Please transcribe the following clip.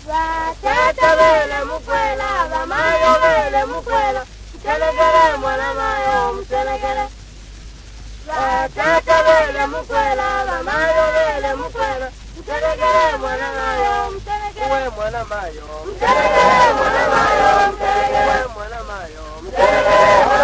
Tata vele mukwela, vamayo vele mukwela, mchelekele mwana mayo, mchelekele. Tata vele mukwela, vamayo vele mukwela, mchelekele mwana mayo, mchelekele. Uwe mwana mayo, mchelekele mwana mayo, mchelekele mwana mayo, mchelekele.